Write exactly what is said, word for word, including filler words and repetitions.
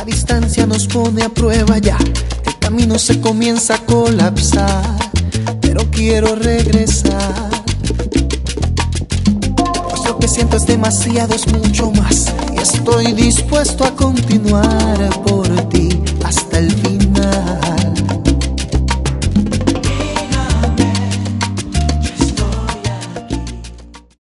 distancia nos pone a prueba ya. El camino se comienza a colapsar, pero quiero regresar. Pues lo que siento es demasiado, es mucho más, y estoy dispuesto a continuar por ti hasta